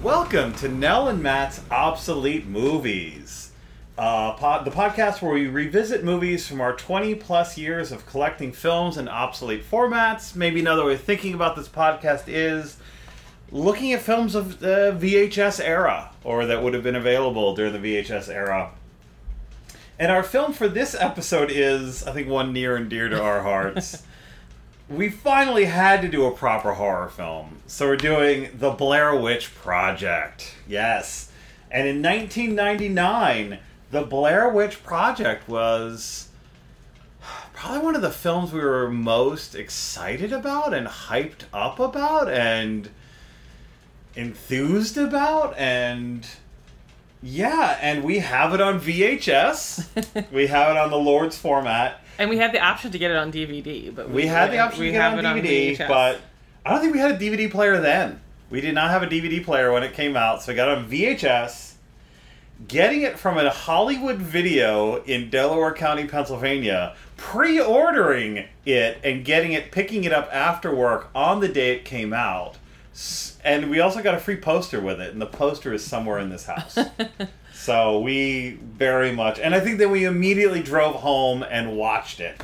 Welcome to Nell and Matt's Obsolete Movies, the podcast where we revisit movies from our 20 plus years of collecting films in obsolete formats. Maybe another way of thinking about this podcast is looking at films of the VHS era, or that would have been available during the VHS era. And our film for this episode is, I think, one near and dear to our hearts. We finally had to do a proper horror film, so we're doing The Blair Witch Project. Yes. And in 1999, The Blair Witch Project was probably one of the films we were most excited about and hyped up about and enthused about, and yeah, and we have it on VHS. We have it on the Lord's format. And we had the option to get it on DVD, but we had the option to get it on DVD, but I don't think we had a DVD player then. We did not have a DVD player when it came out, so we got it on VHS. Getting it from a Hollywood Video in Delaware County, Pennsylvania, pre-ordering it and picking it up after work on the day it came out. And we also got a free poster with it, and the poster is somewhere in this house. So we very much... And I think that we immediately drove home and watched it.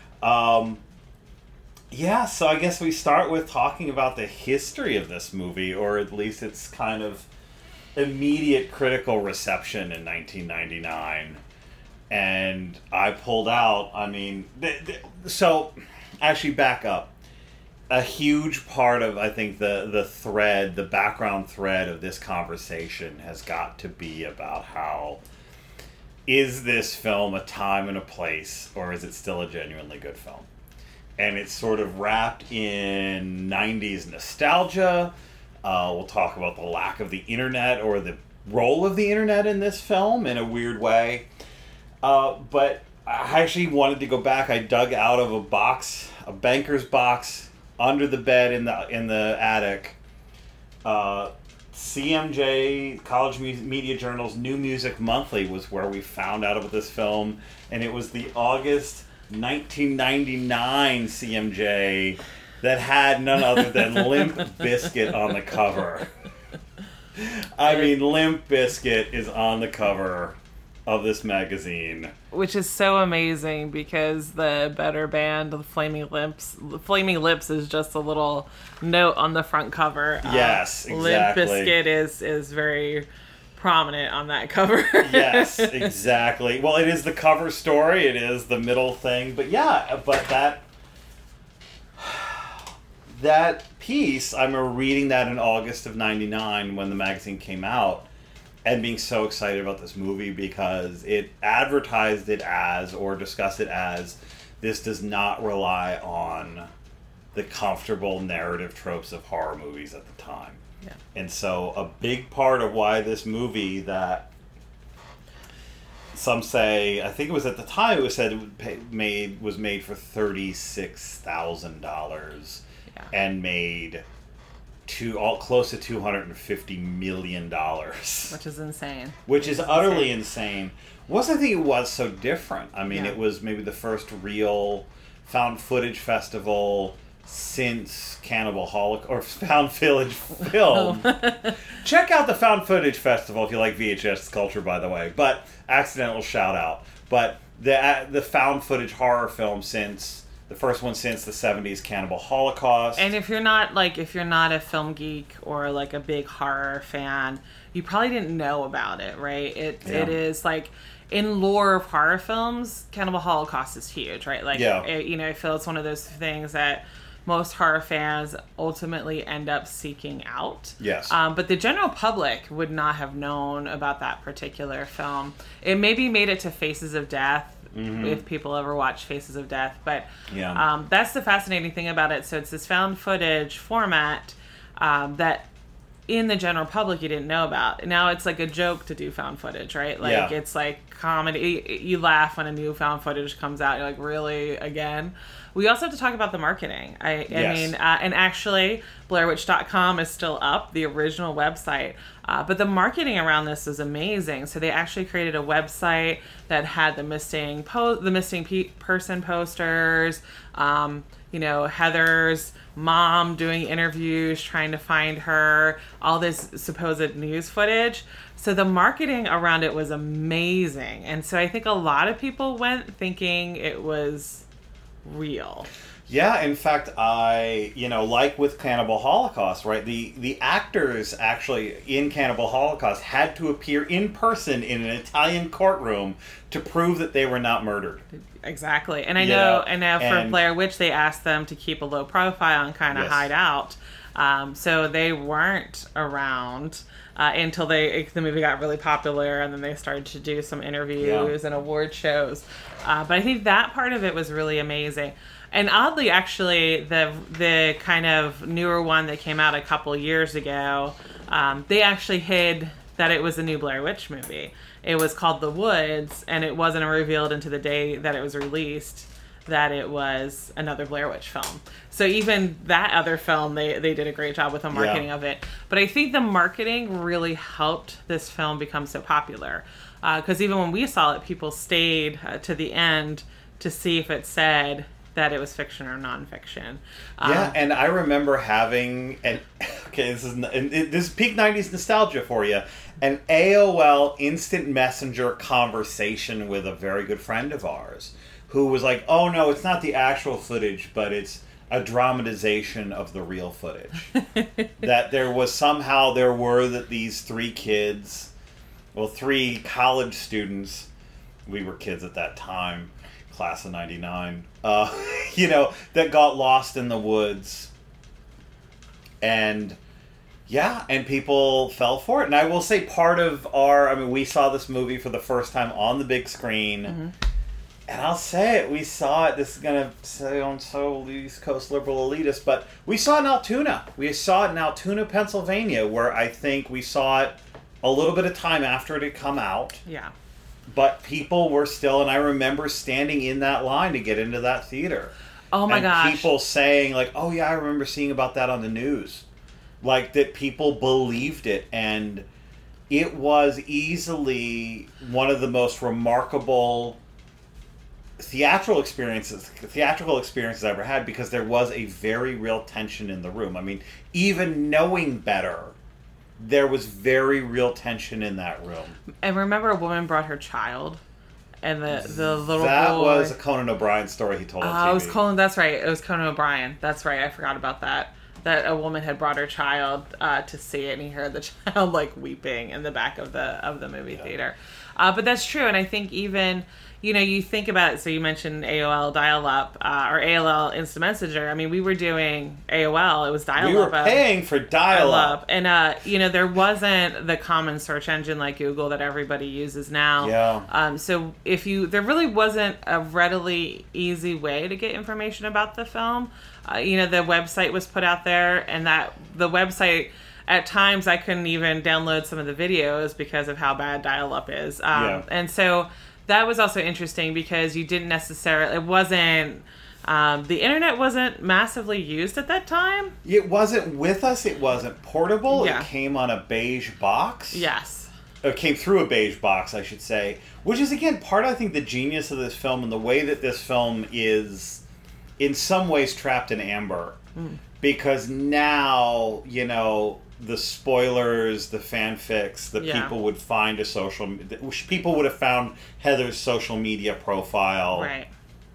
Yeah, so I guess we start with talking about the history of this movie, or at least its kind of immediate critical reception in 1999. And I pulled out, so actually back up. A huge part of, I think, the background thread of this conversation has got to be about how, is this film a time and a place, or is it still a genuinely good film? And it's sort of wrapped in 90s nostalgia. We'll talk about the lack of the internet, or the role of the internet in this film in a weird way. But I actually wanted to go back. I dug out of a banker's box, under the bed in the attic, CMJ, College Media Journal's New Music Monthly was where we found out about this film, and it was the August 1999 CMJ that had none other than Limp Bizkit on the cover. Limp Bizkit is on the cover of this magazine, which is so amazing because the better band, the Flaming Lips is just a little note on the front cover. Yes, exactly. Limp Bizkit is very prominent on that cover. Yes, exactly. Well, it is the cover story. It is the middle thing. But yeah, that piece, I remember reading that in August of 99 when the magazine came out, and being so excited about this movie because it advertised it as, or discussed it as, this does not rely on the comfortable narrative tropes of horror movies at the time. Yeah. And so a big part of why this movie, that some say, I think it was at the time, it was said was made for $36,000 and made close to $250 million. Which is insane. Which is utterly insane. I think it was so different. It was maybe the first real found footage festival since Cannibal Holocaust, or found footage film. Check out the Found Footage Festival if you like VHS culture, by the way. But accidental shout out. But the found footage horror film since... The first one since the 70s, Cannibal Holocaust. And if you're not a film geek or like a big horror fan, you probably didn't know about it, right? It is like, in lore of horror films, Cannibal Holocaust is huge, right? Like, I feel it's one of those things that most horror fans ultimately end up seeking out. Yes. But the general public would not have known about that particular film. It maybe made it to Faces of Death, if people ever watch Faces of Death. But that's the fascinating thing about it. So it's this found footage format that in the general public you didn't know about. Now it's like a joke to do found footage, right? Like it's like comedy. You laugh when a new found footage comes out. You're like, really? Again? We also have to talk about the marketing. I mean, and actually, BlairWitch.com is still up, the original website. But the marketing around this is amazing. So they actually created a website that had the missing person posters, Heather's mom doing interviews, trying to find her, all this supposed news footage. So the marketing around it was amazing. And so I think a lot of people went thinking it was real. Yeah, in fact, like with Cannibal Holocaust, right? The actors actually in Cannibal Holocaust had to appear in person in an Italian courtroom to prove that they were not murdered. Exactly. And I know for Blair Witch, they asked them to keep a low profile and kind of hide out. So they weren't around until the movie got really popular, and then they started to do some interviews and award shows. But I think that part of it was really amazing. And oddly, actually, the kind of newer one that came out a couple years ago, they actually hid that it was a new Blair Witch movie. It was called The Woods, and it wasn't revealed until the day that it was released that it was another Blair Witch film. So even that other film, they did a great job with the marketing of it. But I think the marketing really helped this film become so popular. Because even when we saw it, people stayed to the end to see if it said that it was fiction or nonfiction. And I remember having this is peak 90s nostalgia for you, an AOL Instant Messenger conversation with a very good friend of ours who was like, oh no, it's not the actual footage, but it's a dramatization of the real footage. That there were these three kids, three college students, we were kids at that time, class of 99, that got lost in the woods. And people fell for it. And I will say we saw this movie for the first time on the big screen. Mm-hmm. And I'll say it, we saw it, this is going to sound so East Coast liberal elitist, but we saw it in Altoona. We saw it in Altoona, Pennsylvania, where I think we saw it a little bit of time after it had come out. Yeah. But people were still, and I remember standing in that line to get into that theater. Oh my gosh. People saying, like, oh yeah, I remember seeing about that on the news. Like, that people believed it, and it was easily one of the most remarkable theatrical experiences I ever had, because there was a very real tension in the room. I mean, even knowing better, there was very real tension in that room. And remember, a woman brought her child, and the little boy. That was a Conan O'Brien story he told on TV. It was Conan. That's right. It was Conan O'Brien. That's right. I forgot about that. That a woman had brought her child to see it, and he heard the child weeping in the back of the movie theater. But that's true, and I think even. You think about it, so you mentioned AOL dial-up, or AOL Instant Messenger. I mean, we were doing AOL, it was dial-up. We were paying for dial-up. And, there wasn't the common search engine like Google that everybody uses now. Yeah. So there really wasn't a readily easy way to get information about the film. The website was put out there, and that the website, at times I couldn't even download some of the videos because of how bad dial-up is. And so that was also interesting because you didn't necessarily, it wasn't, the internet wasn't massively used at that time. It wasn't with us, it wasn't portable, Yeah. It came on a beige box. Yes. It came through a beige box, I should say, which is, again, part, I think, the genius of this film and the way that this film is, in some ways, trapped in amber. Because now, the spoilers, the fanfics that people would find people would have found Heather's social media profile. Right.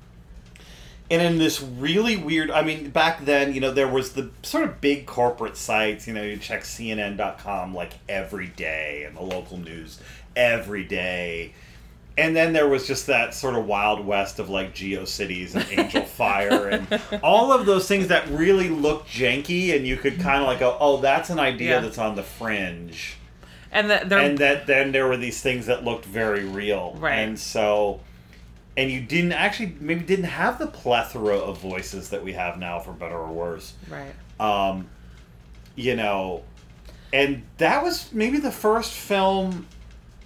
And in this really weird, back then, there was the sort of big corporate sites, you check CNN.com every day and the local news every day. And then there was just that sort of Wild West of GeoCities and Angel Fire and all of those things that really looked janky, and you could kind of go, oh, that's an idea that's on the fringe. And then there were these things that looked very real. Right. And so, and you didn't have the plethora of voices that we have now, for better or worse. Right. And that was maybe the first film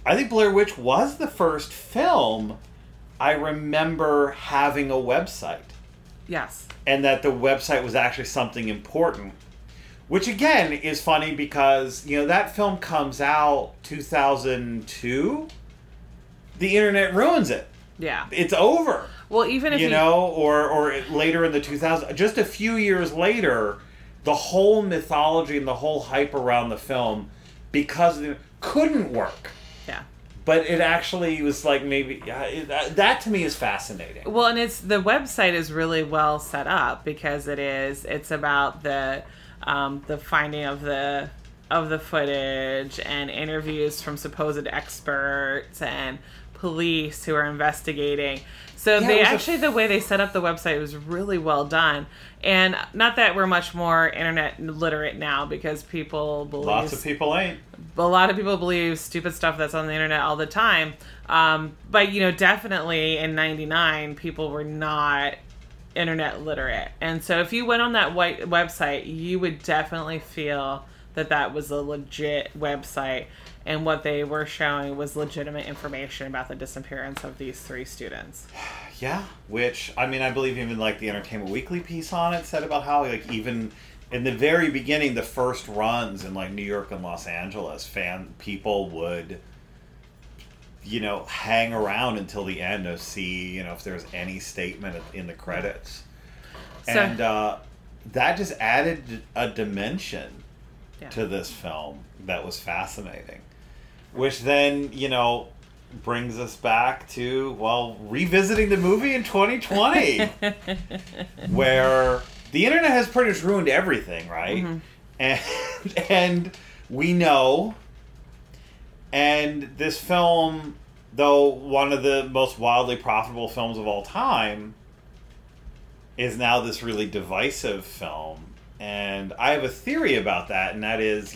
I think Blair Witch was the first film I remember having a website. Yes. And that the website was actually something important. Which, again, is funny because, that film comes out 2002. The internet ruins it. Yeah. It's over. Well, even if or later in the 2000s, just a few years later, the whole mythology and the whole hype around the film, because it couldn't work. Yeah. But it actually was like maybe that to me is fascinating. Well, and the website is really well set up because it's about the finding of the footage and interviews from supposed experts and police who are investigating. So the way they set up the website was really well done. And not that we're much more internet literate now, because people believe... Lots of people ain't. A lot of people believe stupid stuff that's on the internet all the time. But, definitely in 99, people were not internet literate. And so if you went on that website, you would definitely feel that was a legit website. And what they were showing was legitimate information about the disappearance of these 3 students. Yeah, which, I believe even like the Entertainment Weekly piece on it said about how, like, even in the very beginning, the first runs in, like, New York and Los Angeles, people would, hang around until the end to see, if there's any statement in the credits. And that just added a dimension to this film that was fascinating. Which then, brings us back to, revisiting the movie in 2020. Where the internet has pretty much ruined everything, right? Mm-hmm. And we know. And this film, though one of the most wildly profitable films of all time, is now this really divisive film. And I have a theory about that, and that is,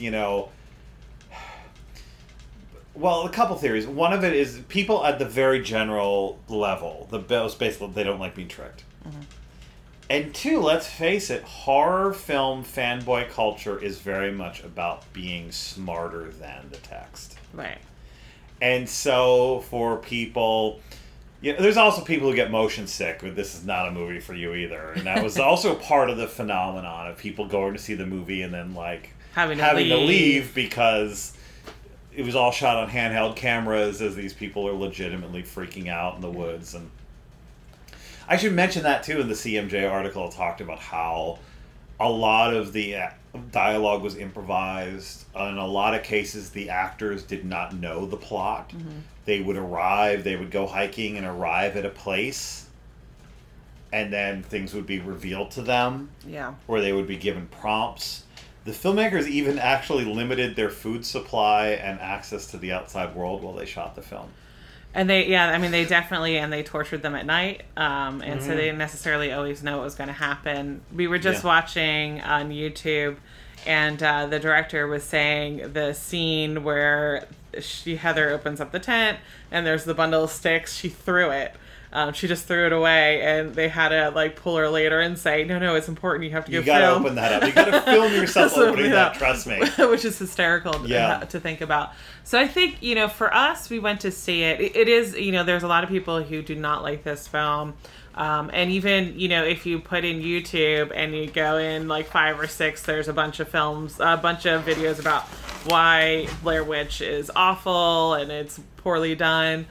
a couple theories. One of it is people at the very general level, basically, they don't like being tricked. Mm-hmm. And 2, let's face it, horror film fanboy culture is very much about being smarter than the text. Right. And so for people... there's also people who get motion sick, but this is not a movie for you either. And that was also part of the phenomenon of people going to see the movie and then, like, having to leave because it was all shot on handheld cameras as these people are legitimately freaking out in the woods. And I should mention that, too, in the CMJ article. It talked about how a lot of the dialogue was improvised. In a lot of cases, the actors did not know the plot. Mm-hmm. They would go hiking and arrive at a place, and then things would be revealed to them. Yeah. Or they would be given prompts. The filmmakers even actually limited their food supply and access to the outside world while they shot the film. And they definitely, and they tortured them at night, and so they didn't necessarily always know what was going to happen. We were just watching on YouTube, and the director was saying the scene where Heather opens up the tent, and there's the bundle of sticks. She threw it. She just threw it away, and they had to, like, pull her later and say, no, it's important. You have to go film. You gotta open that up. You gotta film yourself opening that, trust me. Which is hysterical to think about. So I think, for us, we went to see it. It is, there's a lot of people who do not like this film. And even, if you put in YouTube and you go in like 5 or 6, there's a bunch of videos about why Blair Witch is awful and it's poorly done.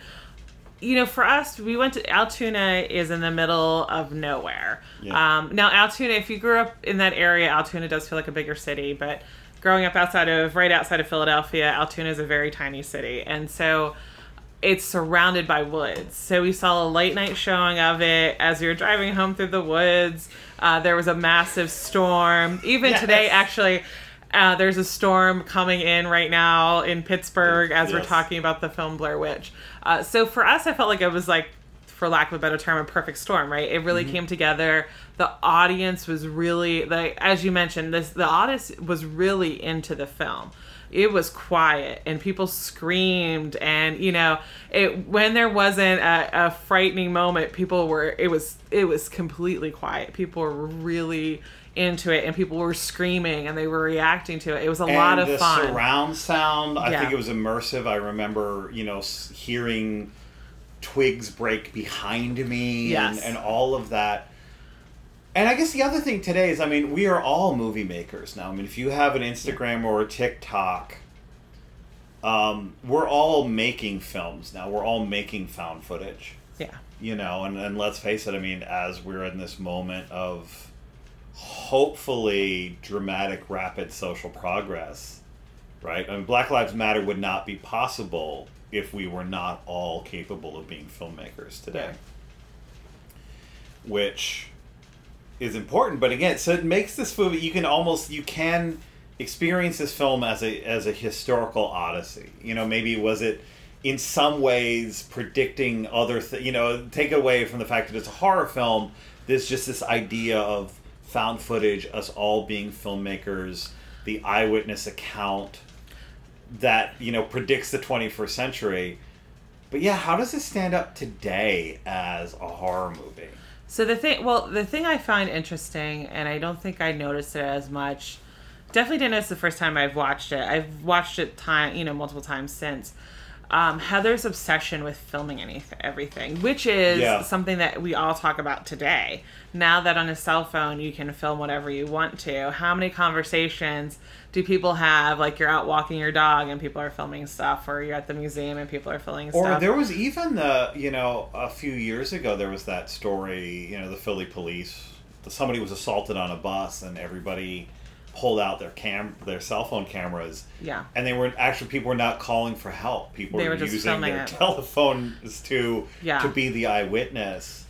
For us, we went to Altoona is in the middle of nowhere. Yeah. Now, Altoona, if you grew up in that area, Altoona does feel like a bigger city, but growing up right outside of Philadelphia, Altoona is a very tiny city. And so it's surrounded by woods. So we saw a late night showing of it as we were driving home through the woods. There was a massive storm. Even today, actually, there's a storm coming in right now in Pittsburgh as we're talking about the film Blair Witch. So for us, I felt like it was, like, for lack of a better term, a perfect storm, right? It really came together. The audience was really, like, as you mentioned, the audience was really into the film. It was quiet and people screamed, and when there wasn't a frightening moment, it was completely quiet. People were really into it, and people were screaming and they were reacting to it. It was a lot of fun. And the surround sound, I think it was immersive. I remember, hearing twigs break behind me and all of that. And I guess the other thing today is, we are all movie makers now. If you have an Instagram or a TikTok, we're all making films now. We're all making found footage. Yeah. And let's face it, as we're in this moment of hopefully dramatic, rapid social progress, right? Black Lives Matter would not be possible if we were not all capable of being filmmakers today. Which is important, but again, so it makes this movie, you can experience this film as a historical odyssey. Maybe was it in some ways predicting other take away from the fact that it's a horror film, there's just this idea of found footage, us all being filmmakers, the eyewitness account that, predicts the 21st century. But yeah, how does it stand up today as a horror movie? So the thing I find interesting, and I don't think I noticed it as much, definitely didn't notice the first time I've watched it. I've watched it multiple times since. Heather's obsession with filming everything, which is something that we all talk about today. Now that on a cell phone you can film whatever you want to, how many conversations do people have? Like, you're out walking your dog and people are filming stuff, or you're at the museum and people are filming stuff. Or there was even a few years ago, there was that story, the Philly police, somebody was assaulted on a bus and everybody pulled out their cell phone cameras. Yeah. And people were not calling for help. People were just using their telephones to be the eyewitness.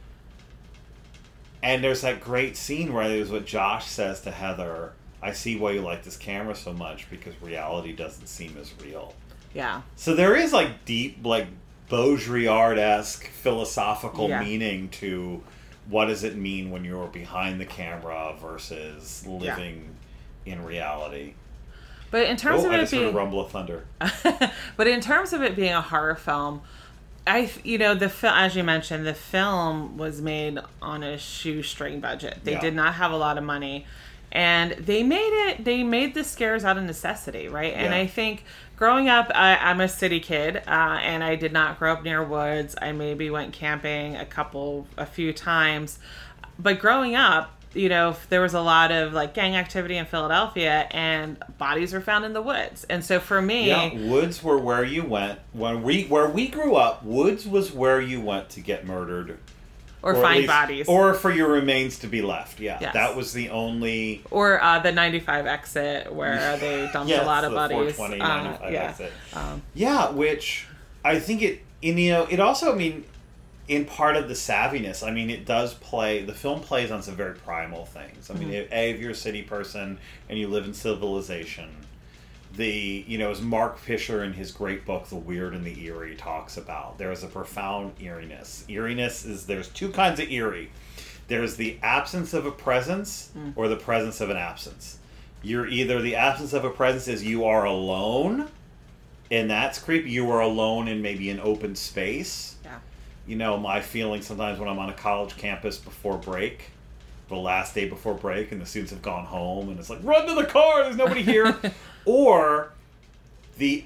And there's that great scene where there's what Josh says to Heather, I see why you like this camera so much, because reality doesn't seem as real. Yeah. So there is deep, Baudrillard-esque philosophical meaning to what does it mean when you're behind the camera versus living in reality. But in terms of it being a rumble of thunder. But in terms of it being a horror film, as you mentioned, the film was made on a shoestring budget. They did not have a lot of money, and they made the scares out of necessity, right? And I think growing up, I'm a city kid, and I did not grow up near woods. I maybe went camping a few times, but growing up, there was a lot of gang activity in Philadelphia, and bodies were found in the woods. And so for me, woods were where you went where we grew up. Woods was where you went to get murdered, or find bodies, or for your remains to be left. Yes. That was the only. Or the 95 exit where they dumped a lot of bodies. 420 95 exit. Which I think it also in part of the savviness, it does the film plays on some very primal things. If you're a city person and you live in civilization, as Mark Fisher in his great book, The Weird and the Eerie, talks about, there is a profound eeriness. Eeriness is, there's two kinds of eerie. There's the absence of a presence or the presence of an absence. You're either, the absence of a presence is you are alone, and that's creepy. You are alone in maybe an open space. My feeling sometimes when I'm on a college campus before break, the last day before break, and the students have gone home, and it's run to the car, there's nobody here. Or the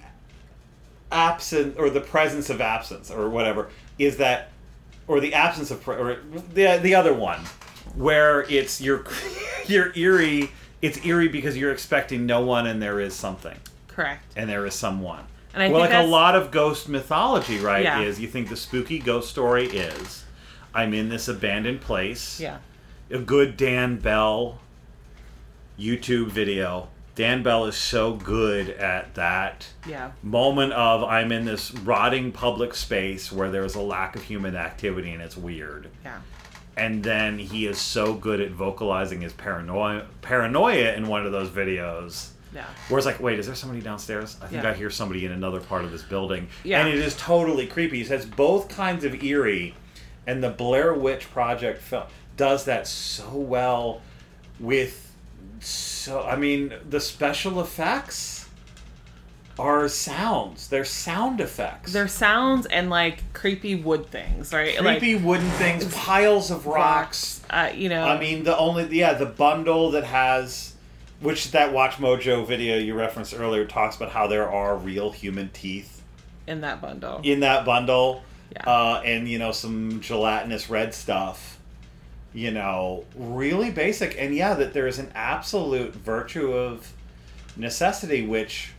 the presence of absence, or whatever, is that, or the absence of, or the other one, where it's you're eerie, it's eerie because you're expecting no one and there is something. Correct. And there is someone. And I think a lot of ghost mythology, right, is you think the spooky ghost story is, I'm in this abandoned place. Yeah. A good Dan Bell YouTube video. Dan Bell is so good at that moment of, I'm in this rotting public space where there's a lack of human activity and it's weird. Yeah. And then he is so good at vocalizing his paranoia in one of those videos. Yeah. Where it's wait, is there somebody downstairs? I think I hear somebody in another part of this building. Yeah. And it is totally creepy. He says both kinds of eerie, and the Blair Witch Project film does that so well with, the special effects are sounds. They're sound effects. They're sounds and like creepy wood things, right? Creepy wooden things, piles of rocks. You know. I mean, the bundle that has, which that Watch Mojo video you referenced earlier talks about how there are real human teeth in that bundle. Yeah. And some gelatinous red stuff. Really basic, and that there is an absolute virtue of necessity, which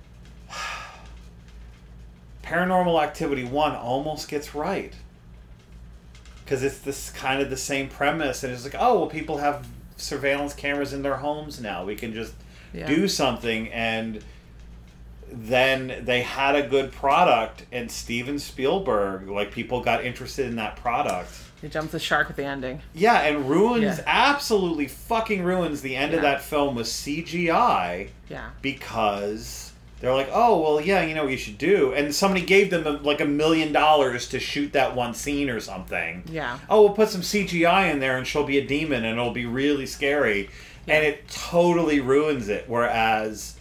Paranormal Activity 1 almost gets right. Because it's this kind of the same premise, and it's like, oh, well, people have surveillance cameras in their homes now. We can just do something, and then they had a good product, and Steven Spielberg, people got interested in that product. He jumps the shark with the ending. Yeah, and absolutely fucking ruins the end of that film with CGI. Yeah. Because they're like, oh, well, you know what you should do. And somebody gave them $1 million to shoot that one scene or something. Yeah. Oh, we'll put some CGI in there and she'll be a demon and it'll be really scary. Yeah. And it totally ruins it. Whereas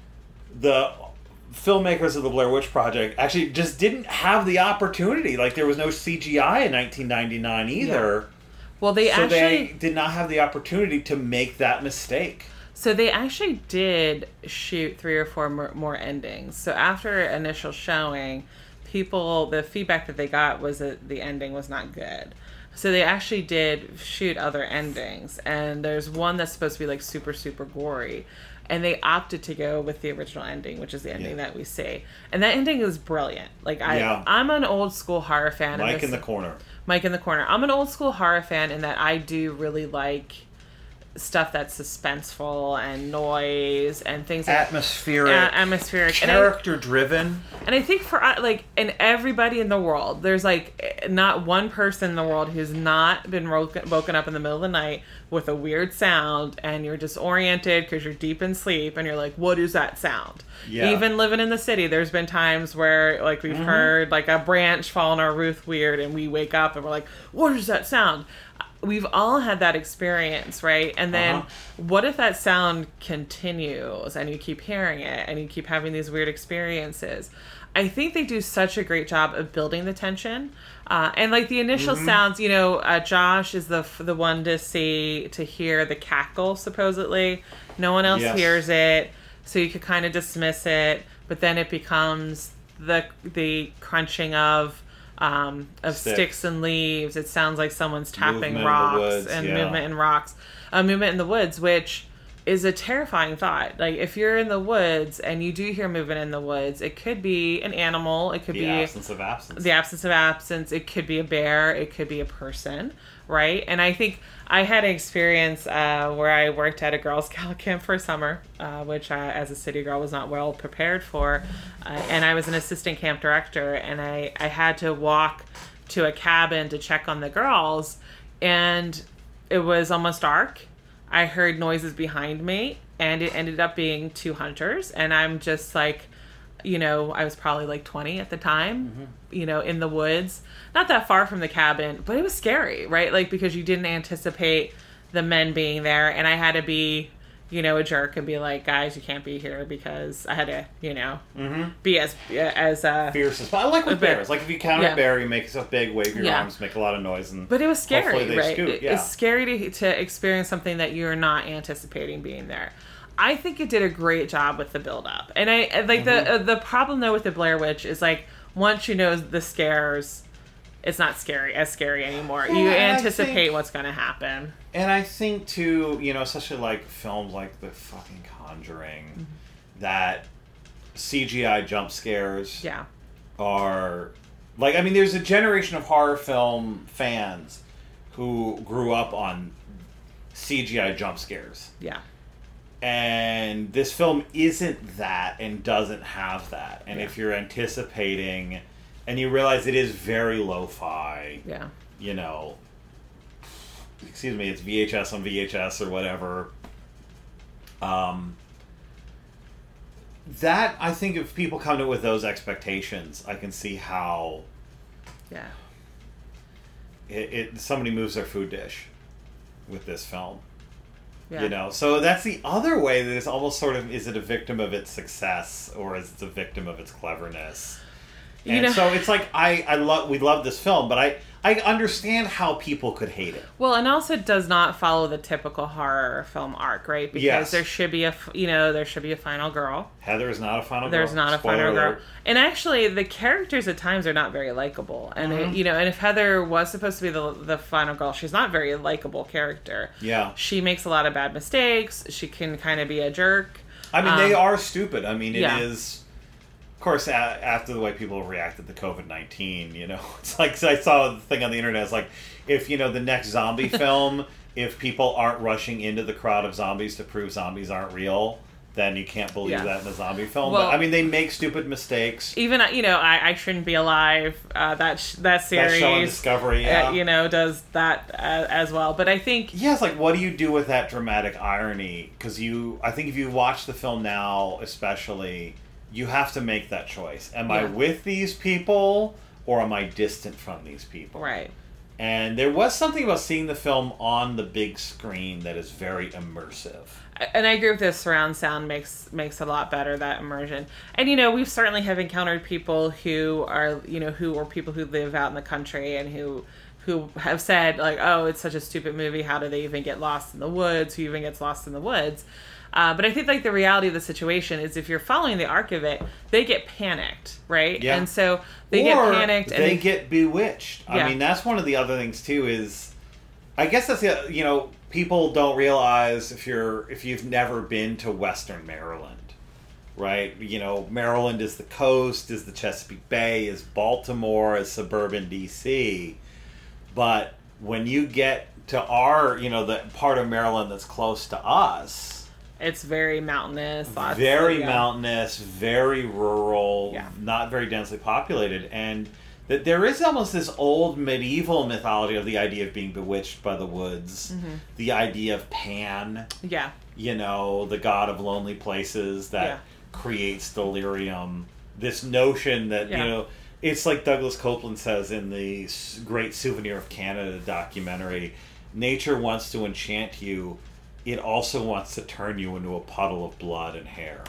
the filmmakers of the Blair Witch Project actually just didn't have the opportunity. There was no CGI in 1999 either. Yeah. Well, they did not have the opportunity to make that mistake. So they actually did shoot 3 or 4 more endings. So after initial showing, the feedback that they got was that the ending was not good. So they actually did shoot other endings. And there's one that's supposed to be super, super gory. And they opted to go with the original ending, which is the ending that we see. And that ending is brilliant. I'm an old school horror fan. Mike in the corner. I'm an old school horror fan in that I do really like stuff that's suspenseful and noise and things atmospheric, character driven. And I think for and everybody in the world, there's not one person in the world who's not been woken up in the middle of the night with a weird sound, and you're disoriented because you're deep in sleep and you're like, what is that sound? Even living in the city, there's been times where we've heard a branch fall on our roof weird, and we wake up and we're like, what is that sound? We've all had that experience, right? And then what if that sound continues and you keep hearing it and you keep having these weird experiences? I think they do such a great job of building the tension. And the initial sounds, Josh is the one to hear the cackle, supposedly. No one else hears it. So you could kind of dismiss it, but then it becomes the crunching of sticks and leaves. It sounds like someone's tapping rocks and movement in rocks. Movement in the woods, which is a terrifying thought. If you're in the woods and you do hear movement in the woods, it could be an animal. It could be the absence of absence. It could be a bear. It could be a person, right? And I think I had an experience where I worked at a Girl Scout camp for a summer, which as a city girl was not well prepared for. And I was an assistant camp director, and I had to walk to a cabin to check on the girls, and it was almost dark. I heard noises behind me, and it ended up being 2 hunters, and I'm just I was probably 20 at the time, in the woods, not that far from the cabin, but it was scary, right? Because you didn't anticipate the men being there, and I had to be, a jerk and be like, guys, you can't be here, because I had to, be as fierce as possible. I like with bears. If you counter a bear, you make yourself big, wave your arms, make a lot of noise, and but it was scary, right? Scoot. It's scary to experience something that you're not anticipating being there. I think it did a great job with the build up, and I the problem though with the Blair Witch is once you know the scares, it's not as scary anymore. You anticipate what's going to happen. And I think too, especially films like The fucking Conjuring, that CGI jump scares are there's a generation of horror film fans who grew up on CGI jump scares. Yeah. And this film isn't that and doesn't have that. And if you're anticipating, and you realize it is very lo-fi, excuse me, it's VHS on VHS or whatever. That, I think if people come to it with those expectations, I can see how somebody moves their food dish with this film. Yeah. You know, so that's the other way that it's almost sort of, is it a victim of its success or is it a victim of its cleverness? And so it's like, we love this film, but I understand how people could hate it. Well, and also it does not follow the typical horror film arc, right? Because there should be a final girl. Heather is not a final girl. There's not a final girl. And actually, the characters at times are not very likable. And, and if Heather was supposed to be the final girl, she's not a very likable character. Yeah. She makes a lot of bad mistakes. She can kind of be a jerk. I mean, they are stupid. I mean, it is... Of course, after the way people reacted to COVID-19, you know, it's like, I saw the thing on the internet, it's like, if, you know, the next zombie film, if people aren't rushing into the crowd of zombies to prove zombies aren't real, then you can't believe that in a zombie film. Well, but, I mean, they make stupid mistakes. Even, you know, I Shouldn't Be Alive, that series. That show on Discovery, you know, does that as well. But I think... Yeah, it's like, what do you do with that dramatic irony? Because I think if you watch the film now, especially... You have to make that choice. Am I with these people or am I distant from these people? Right. And there was something about seeing the film on the big screen that is very immersive. And I agree with this. Surround sound makes a lot better, that immersion. And, you know, we certainly have encountered people who are, you know, people who live out in the country and who have said, like, oh, it's such a stupid movie. How do they even get lost in the woods? Who even gets lost in the woods? But I think, like, the reality of the situation is if you're following the arc of it, they get panicked, right? Yeah. And so they get panicked. And they get bewitched. Yeah. I mean, that's one of the other things, too, is... I guess that's, you know, people don't realize if you've never been to Western Maryland, right? You know, Maryland is the coast, is the Chesapeake Bay, is Baltimore, is suburban D.C., but when you get to our, you know, the part of Maryland that's close to us... It's very mountainous. Very mountainous, very rural, Yeah. not very densely populated. And that there is almost this old medieval mythology of the idea of being bewitched by the woods. Mm-hmm. The idea of Pan, Yeah. you know, the god of lonely places that creates delirium. This notion that, you know, it's like Douglas Copeland says in the great Souvenir of Canada documentary, nature wants to enchant you. It also wants to turn you into a puddle of blood and hair.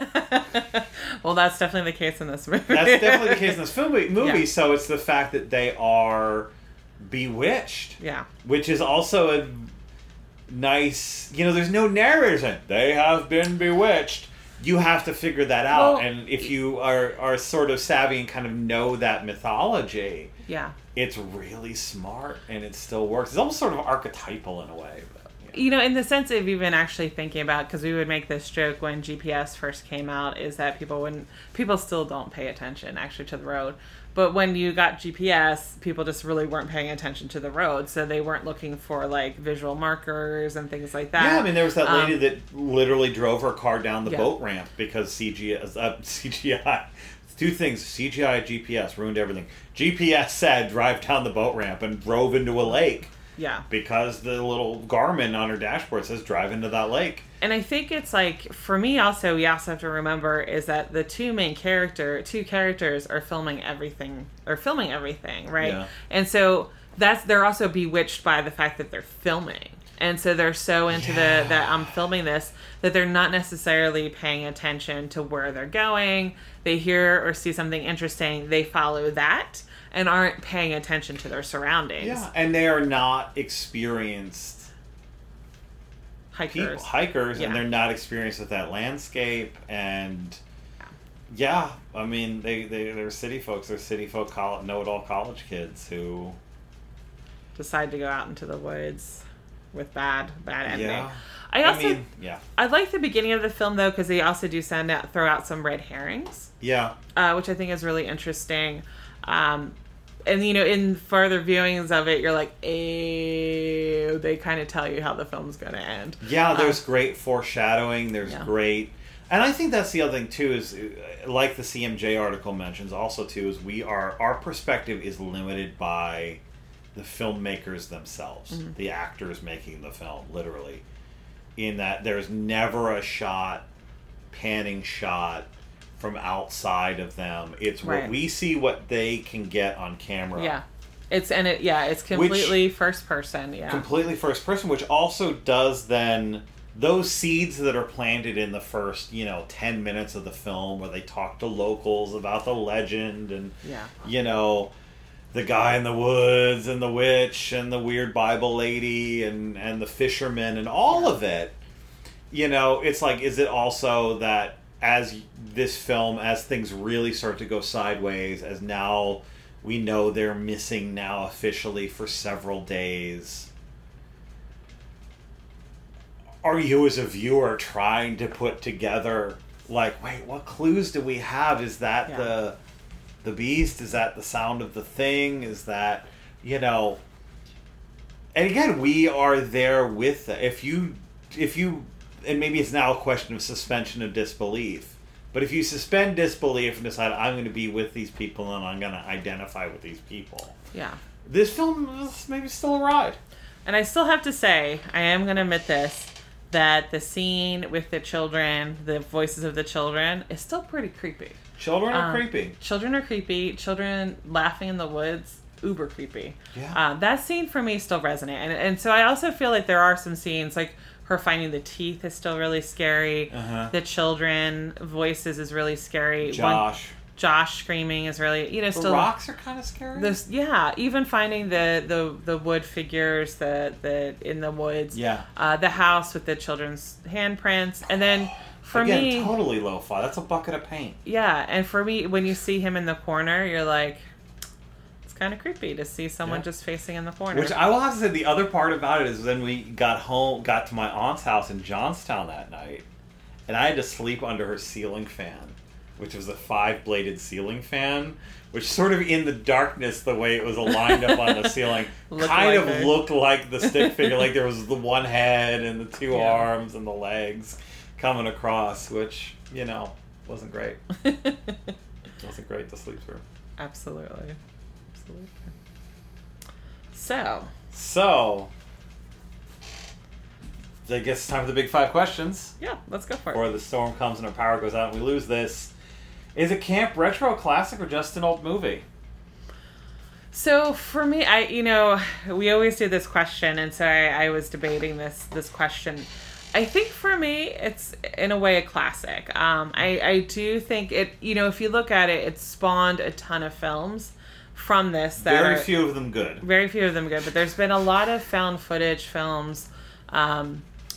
Well, that's definitely the case in this movie. That's definitely the case in this movie. So it's the fact that they are bewitched. Yeah. Which is also a nice... You know, there's no narrators in it. They have been bewitched. You have to figure that out. Well, and if you are sort of savvy and kind of know that mythology... Yeah. It's really smart and it still works. It's almost sort of archetypal in a way. You know, in the sense of even actually thinking about, because we would make this joke when GPS first came out, is that people still don't pay attention actually to the road. But when you got GPS, people just really weren't paying attention to the road, so they weren't looking for like visual markers and things like that. Yeah, I mean, there was that lady that literally drove her car down the boat ramp because CGI. Two things: CGI and GPS ruined everything. GPS said drive down the boat ramp and drove into a lake. Yeah. Because the little Garmin on her dashboard says drive into that lake. And I think it's like, for me also, we also have to remember is that the two characters are filming everything, right? Yeah. And so they're also bewitched by the fact that they're filming. And so they're so into that I'm filming this that they're not necessarily paying attention to where they're going. They hear or see something interesting, they follow that. And aren't paying attention to their surroundings. Yeah, and they are not experienced hikers, and they're not experienced with that landscape. And I mean, they're city folks. They're city folk, know-it-all college kids who decide to go out into the woods with bad ending. Yeah. I like the beginning of the film though, because they also do throw out some red herrings. Yeah. Which I think is really interesting. And, you know, in further viewings of it, you're like, ew, they kind of tell you how the film's going to end. Yeah, there's great foreshadowing. There's great... And I think that's the other thing, too, is like the CMJ article mentions also, too, is our perspective is limited by the filmmakers themselves, the actors making the film, literally. In that there's never a panning shot from outside of them. It's what we see what they can get on camera. Yeah. It's completely first person. Yeah, completely first person, which also does then those seeds that are planted in the first 10 minutes of the film, where they talk to locals about the legend and the guy in the woods and the witch and the weird Bible lady and the fisherman and all of it. It's like, is it also that as this film, as things really start to go sideways, as now we know they're missing now officially for several days, are you as a viewer trying to put together, like, wait, what clues do we have? Is that the beast? Is that the sound of the thing? Is that, and again, we are there with it. If you, and maybe it's now a question of suspension of disbelief, but if you suspend disbelief and decide, I'm going to be with these people and I'm going to identify with these people. Yeah. This film is maybe still a ride. And I still have to say, I am going to admit this, that the scene with the children, the voices of the children, is still pretty creepy. Children are creepy. Children are creepy. Children laughing in the woods, uber creepy. Yeah. That scene for me still resonates. And so I also feel like there are some scenes, like her finding the teeth is still really scary. Uh-huh. The children voices is really scary. Josh screaming is really, still... The rocks are kind of scary. Even finding the wood figures the in the woods. Yeah. The house with the children's handprints. And then for me... totally lo-fi. That's a bucket of paint. Yeah, and for me, when you see him in the corner, you're like... It's kind of creepy to see someone just facing in the corner. Which I will have to say, the other part about it is when we got to my aunt's house in Johnstown that night, and I had to sleep under her ceiling fan, which was a 5-bladed ceiling fan, which sort of in the darkness, the way it was aligned up on the ceiling, looked like the stick figure. Like there was the one head and the two arms and the legs coming across, which, wasn't great. Wasn't great to sleep through. Absolutely. So, I guess it's time for the big 5 questions. Yeah, let's go for it. Before the storm comes and our power goes out and we lose this. Is it camp, retro, classic, or just an old movie? So for me, we always do this question, and so I was debating this question. I think for me, it's in a way a classic. I do think it, if you look at it, it spawned a ton of films from this. Very few of them good. Very few of them good, but there's been a lot of found footage films that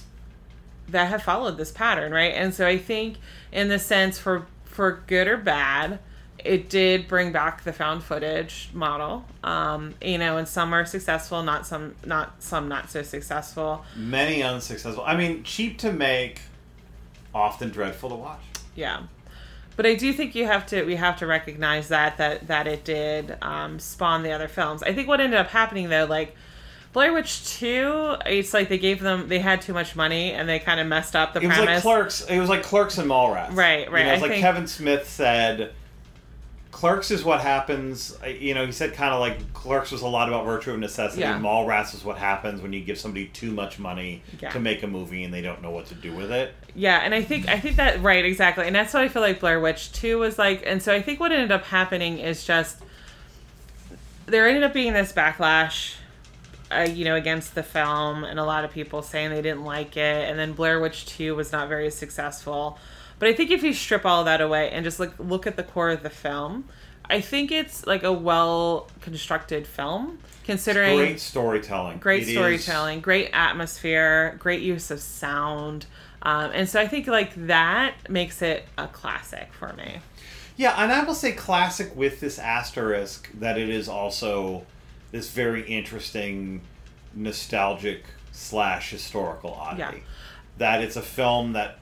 have followed this pattern, right? And so I think in the sense for good or bad, it did bring back the found footage model. And some are successful, some not so successful. Many unsuccessful. I mean, cheap to make, often dreadful to watch. Yeah. But I do think we have to recognize that it did spawn the other films. I think what ended up happening though, like Blair Witch 2, it's like they had too much money and they kind of messed up the premise. It was like Clerks and Mallrats. Right. It was Kevin Smith said, Clerks is what happens. He said kind of like Clerks was a lot about virtue of necessity. Yeah. Mallrats is what happens when you give somebody too much money to make a movie and they don't know what to do with it. Yeah, and I think that, right, exactly. And that's what I feel like Blair Witch 2 was like. And so I think what ended up happening is just there ended up being this backlash, against the film, and a lot of people saying they didn't like it. And then Blair Witch 2 was not very successful. But I think if you strip all that away and just look at the core of the film, I think it's like a well-constructed film, considering... Great storytelling. Great atmosphere, great use of sound. And so I think like that makes it a classic for me. Yeah, and I will say classic with this asterisk that it is also this very interesting, nostalgic / historical oddity. Yeah. That it's a film that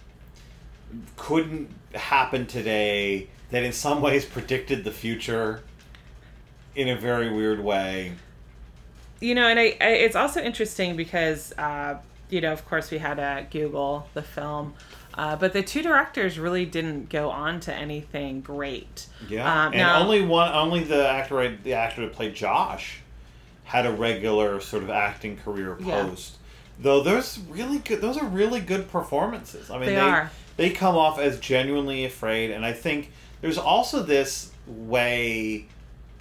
couldn't happen today, that in some ways predicted the future in a very weird way. And it's also interesting because, of course we had to Google the film, but the two directors really didn't go on to anything great. Yeah, only the actor that played Josh had a regular sort of acting career post. Though those are really good performances. I mean, they come off as genuinely afraid, and I think there's also this way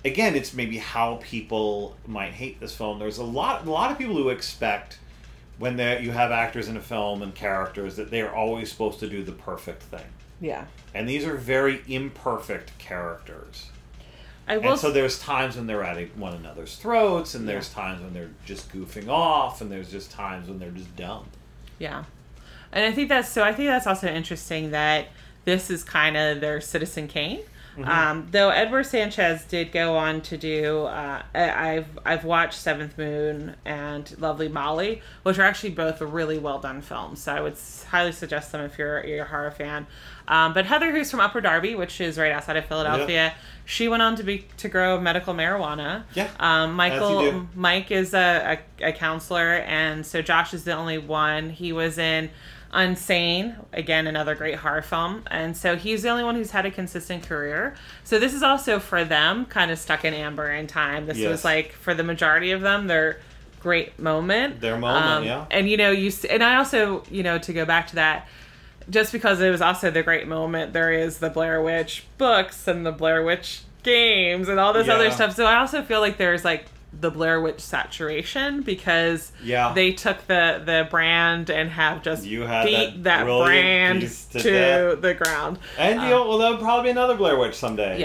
again, it's maybe how people might hate this film. There's a lot of people who expect when you have actors in a film and characters that they are always supposed to do the perfect thing. Yeah. And these are very imperfect characters. And so there's times when they're at one another's throats, and there's times when they're just goofing off, and there's just times when they're just dumb. Yeah. And I think that's also interesting that this is kind of their Citizen Kane. Mm-hmm. Though Edward Sanchez did go on to do, I've watched Seventh Moon and Lovely Molly, which are actually both really well done films. So I would highly suggest them if you're a horror fan. But Heather, who's from Upper Darby, which is right outside of Philadelphia, she went on to grow medical marijuana. Yeah. Mike is a counselor, and so Josh is the only one. He was in Unsane, again, another great horror film. And so he's the only one who's had a consistent career. So this is also for them, kind of stuck in amber in time. This was like, for the majority of them, their great moment. Their moment, yeah. And, and I also, to go back to that, just because it was also the great moment, there is the Blair Witch books and the Blair Witch games and all this other stuff. So I also feel like there's like the Blair Witch saturation, because they took the brand and have just beat that brand to the ground. And there'll probably be another Blair Witch someday.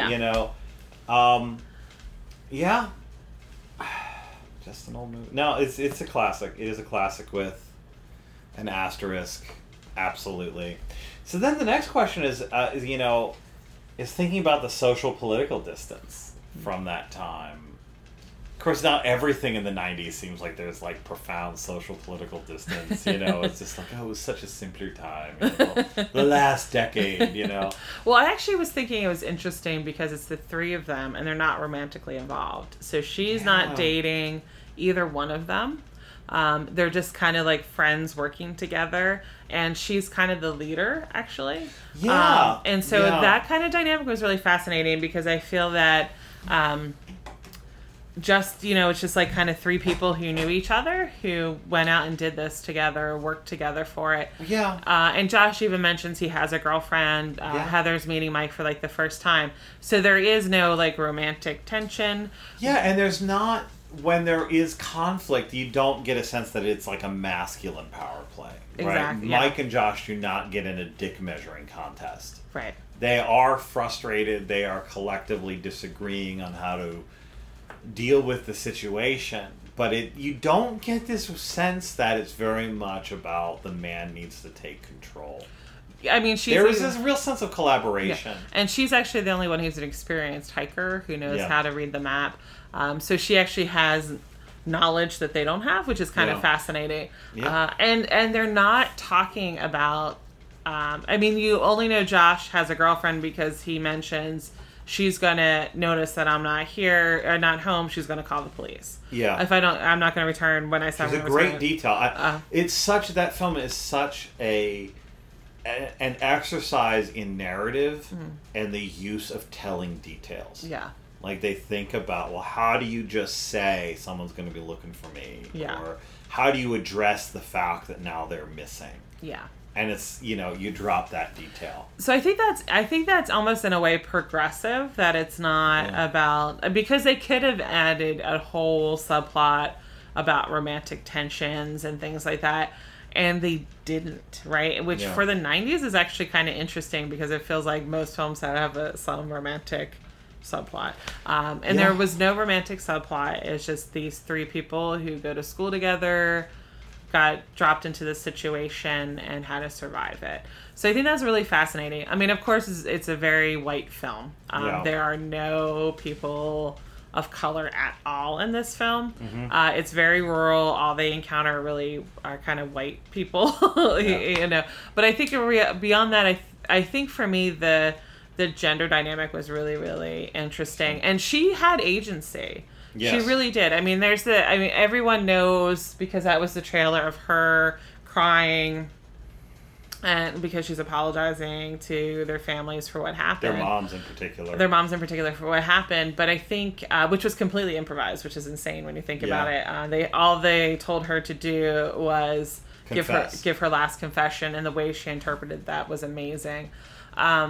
Just an old movie. No, it's a classic. It is a classic with an asterisk. Absolutely. So then the next question is thinking about the social political distance from that time. Of course, not everything in the 90s seems like there's like profound social political distance, It's just like, it was such a simpler time, the last decade, Well, I actually was thinking it was interesting because it's the three of them and they're not romantically involved. So she's not dating either one of them. They're just kind of like friends working together, and she's kind of the leader, actually. Yeah. And so that kind of dynamic was really fascinating, because I feel that it's just like kind of three people who knew each other, who went out and did this together, worked together for it. Yeah. And Josh even mentions he has a girlfriend. Heather's meeting Mike for like the first time. So there is no like romantic tension. Yeah, and there's not, when there is conflict, you don't get a sense that it's like a masculine power play. Exactly. Right? Mike and Josh do not get in a dick measuring contest. Right. They are frustrated. They are collectively disagreeing on how to deal with the situation, but you don't get this sense that it's very much about the man needs to take control. I mean, there is this real sense of collaboration. Yeah. And she's actually the only one who's an experienced hiker who knows how to read the map. So she actually has knowledge that they don't have, which is kind of fascinating. Yeah. And they're not talking about... you only know Josh has a girlfriend because he mentions she's going to notice that I'm not here or not home. She's going to call the police. Yeah. I'm not going to return when I say I'm going to return. It's a great detail. That film is such an exercise in narrative and the use of telling details. Yeah. Like, they think about, well, how do you just say someone's going to be looking for me? Yeah. Or how do you address the fact that now they're missing? Yeah. And it's, you drop that detail. So I think that's almost in a way progressive, that it's not about, because they could have added a whole subplot about romantic tensions and things like that, and they didn't, right? Which for the 90s is actually kind of interesting, because it feels like most films have some romantic subplot. There was no romantic subplot. It's just these three people who go to school together, got dropped into this situation, and how to survive it. So I think that's really fascinating. I mean, of course, it's a very white film. There are no people of color at all in this film. Mm-hmm. It's very rural. All they encounter really are kind of white people, But I think beyond that, I think for me, the gender dynamic was really, really interesting. And she had agency. Yes. She really did. I mean, everyone knows, because that was the trailer of her crying, and because she's apologizing to their families for what happened. Their moms in particular for what happened. But I think, which was completely improvised, which is insane when you think about it. They told her to do was give her last confession, and the way she interpreted that was amazing.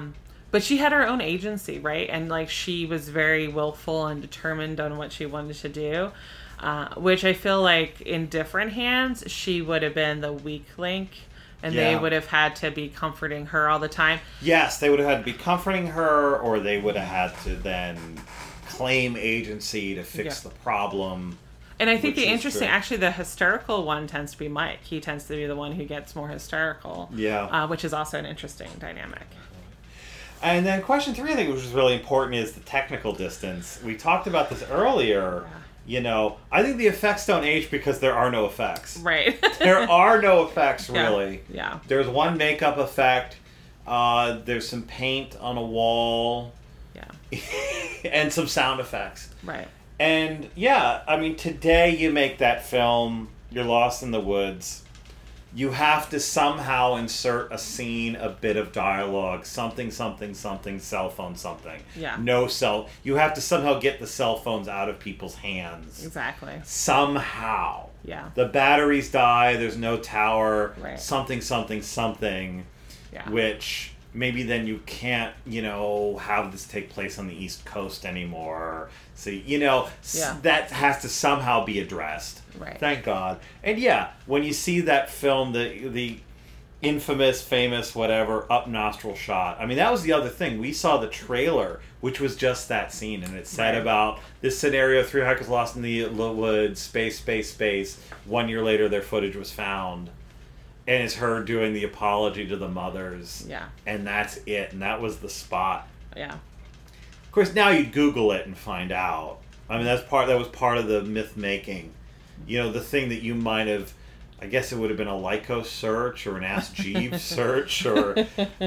but she had her own agency, right? And like she was very willful and determined on what she wanted to do, which I feel like in different hands she would have been the weak link, and they would have had to be comforting her all the time. Yes, they would have had to be comforting her, or they would have had to then claim agency to fix the problem. And I think actually the hysterical one tends to be Mike. He tends to be the one who gets more hysterical. Yeah. Which is also an interesting dynamic. And then question 3, I think, which is really important, is the technical distance. We talked about this earlier. Yeah. You know, I think the effects don't age because there are no effects. Right. There are no effects, really. Yeah. There's one makeup effect. There's some paint on a wall. Yeah. And some sound effects. Right. And, yeah, I mean, today you make that film, you're lost in the woods. You have to somehow insert a scene, a bit of dialogue, something, cell phone something. Yeah. You have to somehow get the cell phones out of people's hands. Exactly. Somehow. Yeah. The batteries die, there's no tower, right. something. Yeah. Which maybe then you can't, have this take place on the East Coast anymore. So, that has to somehow be addressed. Right. Thank God. And yeah, when you see that film, the infamous, famous, whatever, up nostril shot. I mean, that was the other thing. We saw the trailer, which was just that scene, and it said about this scenario, 3 hikers lost in the woods, space. 1 year later, their footage was found. And it's her doing the apology to the mothers. Yeah. And that's it. And that was the spot. Yeah. Of course, now you Google it and find out. I mean, that was part of the myth making. The thing that you might have, I guess it would have been a Lycos search or an Ask Jeeves search or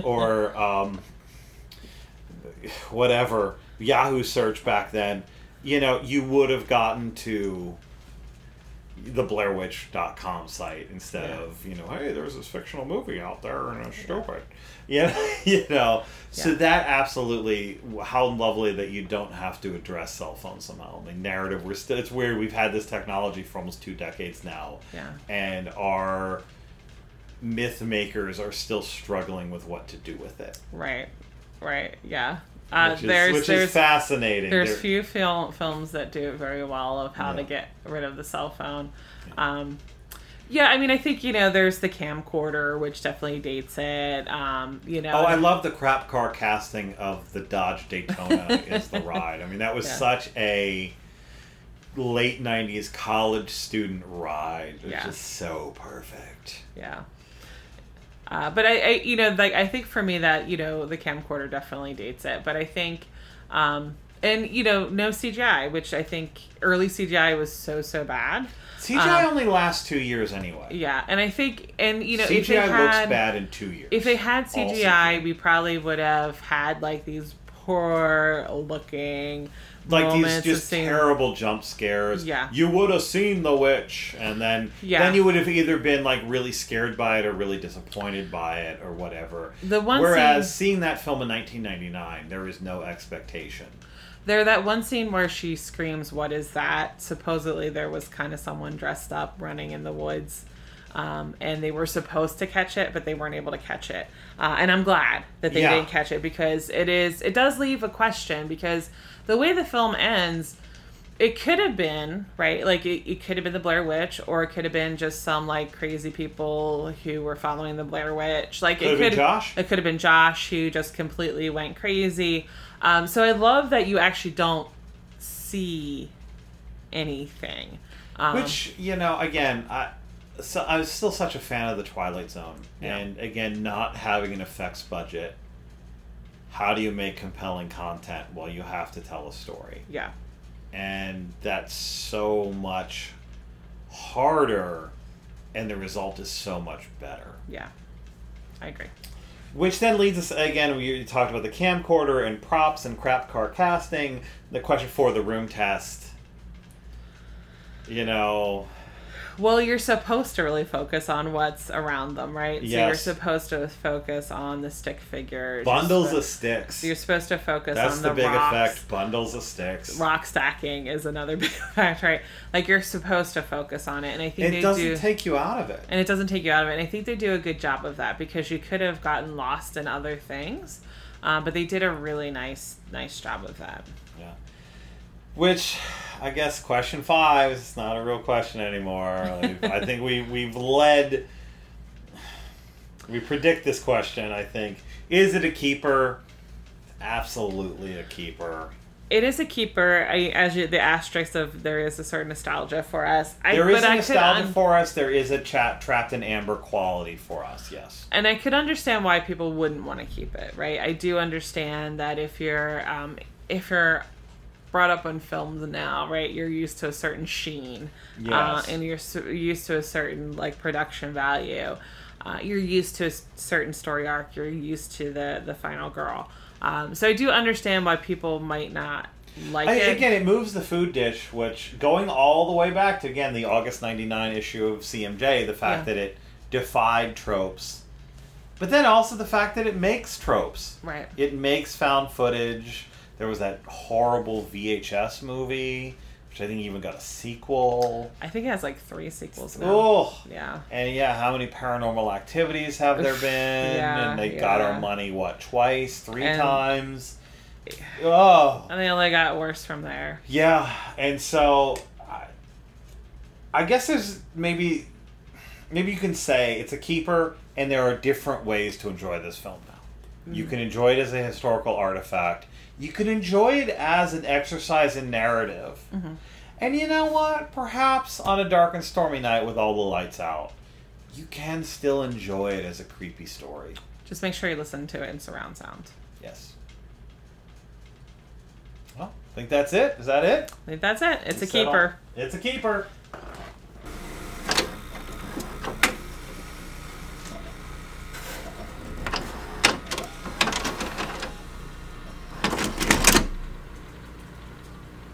whatever, Yahoo search back then. You would have gotten to the BlairWitch.com site instead of, hey, there's this fictional movie out there and it's stupid. So that absolutely, how lovely that you don't have to address cell phones somehow. I mean, narrative, it's weird, we've had this technology for almost 2 decades now. Yeah. And our myth makers are still struggling with what to do with it. Right, yeah. Which is fascinating. There's few films that do it very well of how to get rid of the cell phone. Yeah. I mean, I think, there's the camcorder, which definitely dates it. Oh, I love the crap car casting of the Dodge Daytona is the ride. I mean, that was such a late 90s college student ride. It was just so perfect. Yeah. But I think for me that, the camcorder definitely dates it. But I think, and, no CGI, which I think early CGI was so bad. CGI only lasts 2 years anyway. Yeah, and I think, CGI if they looks bad in 2 years. If they had CGI, we probably would have had, these poor looking these just terrible jump scares. Yeah. You would have seen the witch, and then you would have either been really scared by it or really disappointed by it or whatever. Whereas seeing that film in 1999, there is no expectation. That one scene where she screams, "What is that?" Supposedly there was kind of someone dressed up running in the woods. And they were supposed to catch it, but they weren't able to catch it. And I'm glad that they didn't catch it, because it does leave a question, because the way the film ends, it could have been, right? It could have been the Blair Witch, or it could have been just some crazy people who were following the Blair Witch. It could have been Josh who just completely went crazy. So I love that you actually don't see anything. Which, again, So I was still such a fan of the Twilight Zone, and again, not having an effects budget. How do you make compelling content? Well, you have to tell a story. Yeah, and that's so much harder, and the result is so much better. Yeah, I agree. Which then leads us, again, we talked about the camcorder and props and crap car casting. The question for the room test. Well, you're supposed to really focus on what's around them, right? Yes. So you're supposed to focus on the stick figures. Bundles of sticks. You're supposed to focus That's on the big rocks. effect. Bundles of sticks. Rock stacking is another big effect, right? You're supposed to focus on it, and I think it doesn't take you out of it. And it doesn't take you out of it, and I think they do a good job of that, because you could have gotten lost in other things. But they did a really nice job of that. Yeah. Which, I guess, question 5 is not a real question anymore. Like, I think we've led... We predict this question, I think. Is it a keeper? Absolutely a keeper. It is a keeper. The asterisk of there is a certain nostalgia for us. There is a nostalgia for us. There is a trapped in amber quality for us, yes. And I could understand why people wouldn't want to keep it, right? I do understand that if you're brought up on films now, right, you're used to a certain sheen. Yes. And you're used to a certain, like, production value. You're used to a certain story arc. You're used to the final girl. So I do understand why people might not like it. Again, it moves the food dish, which, going all the way back to, again, the August 99 issue of CMJ, the fact that it defied tropes. But then also the fact that it makes tropes. Right. It makes found footage. There was that horrible VHS movie, which I think even got a sequel. I think it has like 3 sequels now. Oh. Yeah. And how many Paranormal Activities have there been? And they got our money, twice? 3 times? Oh. And they only got worse from there. Yeah. And so, I guess there's maybe you can say it's a keeper, and there are different ways to enjoy this film now. Mm-hmm. You can enjoy it as a historical artifact. You can enjoy it as an exercise in narrative. Mm-hmm. And you know what? Perhaps on a dark and stormy night with all the lights out, you can still enjoy it as a creepy story. Just make sure you listen to it in surround sound. Yes. Well, I think that's it. Is that it? I think that's it. It's a keeper. It's a keeper.